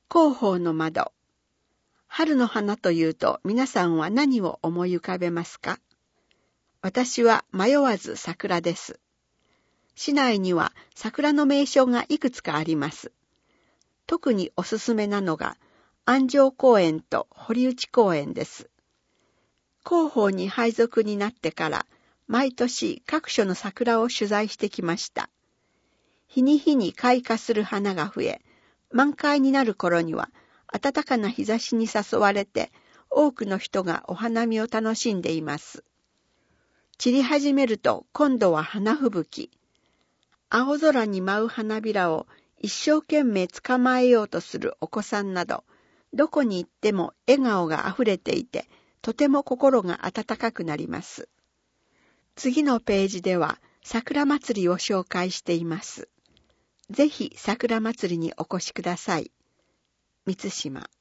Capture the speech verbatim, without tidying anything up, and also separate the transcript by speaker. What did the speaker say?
Speaker 1: 広報の窓。春の花というと皆さんは何を思い浮かべますか？私は迷わず桜です。市内には桜の名所がいくつかあります。特におすすめなのが安城公園と堀内公園です。広報に配属になってから毎年各所の桜を取材してきました。日に日に開花する花が増え、満開になる頃には暖かな日差しに誘われて多くの人がお花見を楽しんでいます。散り始めると今度は花吹雪。青空に舞う花びらを一生懸命捕まえようとするお子さんなど、どこに行っても笑顔があふれていて、とても心が温かくなります。次のページでは桜祭りを紹介しています。ぜひ桜祭りにお越しください。三島。